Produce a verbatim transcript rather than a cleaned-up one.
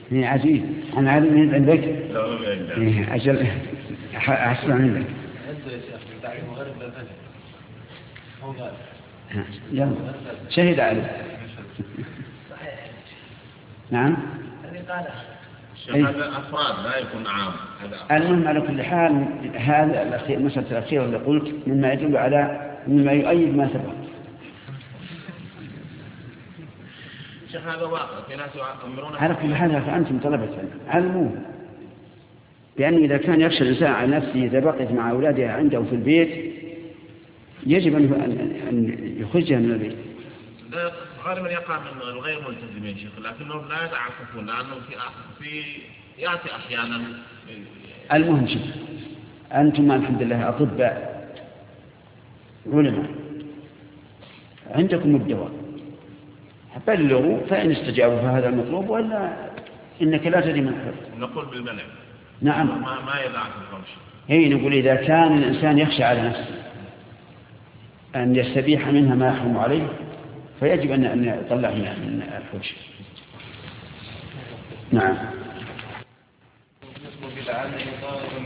هي عزيز أنا عارف من عندك لا ما عندك إيه أجل أحسن عندك عنده يا شيخ داعي مغرب للفجر هو قال يلا شهد عليه نعم هذا أفراد لا يكون عام. المهم على كل حال هذا الأخير مسألة الأخيرة اللي قلت مما يدل على مما يؤيد ما سبق. شيخ هذا واقع في ناس يأمرون على كل حال فأنتم طلبة علموا بأنه إذا كان يخشى الإنسان على نفسه إذا بقيت مع أولادها عنده في البيت يجب أن يخرجها من البيت. غالبا يقع من الغير ملتزمين شيخ لكنهم لا يتعففون لأنه في في يأتي أحيانا. المهم شيء أنتم الحمد لله أطباء علماء عندكم الدواء بلغوا فإن استجابوا فهذا المطلوب ولا إنك لا تدري من الحفظ. نقول بالمنع. نعم ما ما يضع في الفرش. هي نقول إذا كان الإنسان يخشى على نفسه أن يستبيح منها ما يحرم عليه فيجب أن يطلع من الحوش. نعم.